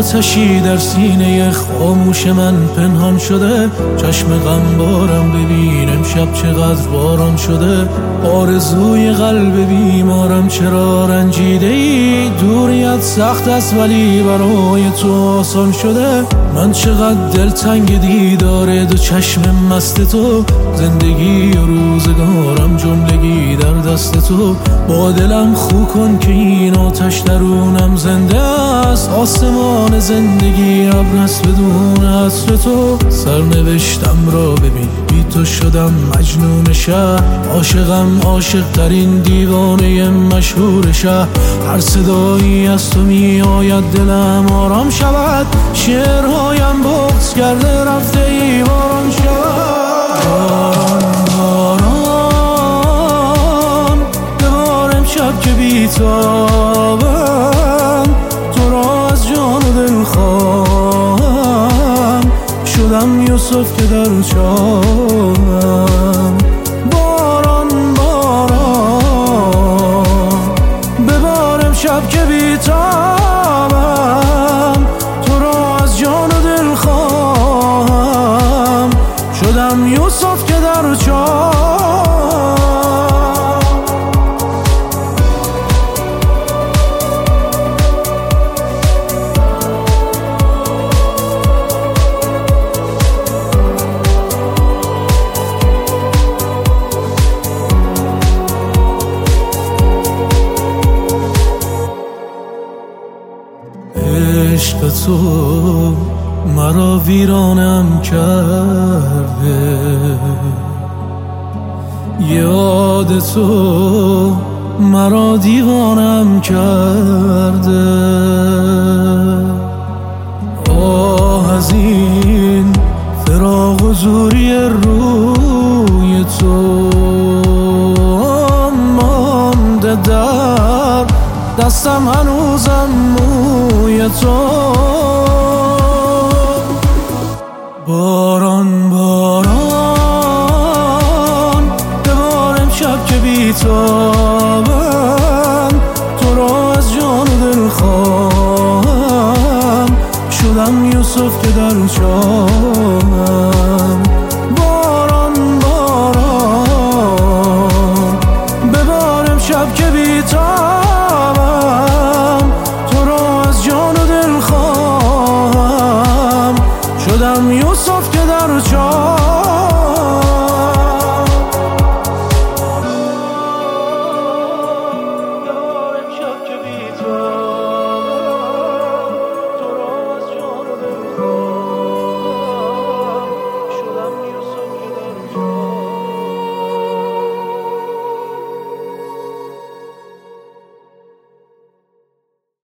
آتشی در سینه خاموش من پنهان شده. چشم غمبارم ببین امشب چقدر باران شده. آرزوی قلب بیمارم چرا رنجیده ای؟ دوریت سخت است ولی برای تو آسان شده. من چقدر دلتنگ دیدار دو چشم مست تو. زندگی و روزگارم جملگی در دست تو. با دلم خو کن که این آتش درونم زنده است. آسمان زندگی ابر است بدون عطر تو. سرنوشتم را ببین بی تو شدم مجنون شهر. عاشقم عاشق ترین دیوانه مشهور شهر. هر صدایی از تو می آید دلم آرام شود. شعرهایم بغض کرده رفته ای باران شود. باران ببار امشب که بیتابم. تو را از جان و دل خواهم. شدم یوسف که در چاهم. باران باران ببار امشب که بیتابم. تو را از جان و دل خواهم. شدم یوسف که در چاهم. عشق تو مرا ویرانم کرده. یاد تو مرا دیوانم کرده. آه از این فراق و زوری روی تو. مانده در دستم هنوزم موی تو. باران باران ببار امشب که بیتابم. تو را از جان و دل خواهم. شدم یوسف که در چاه.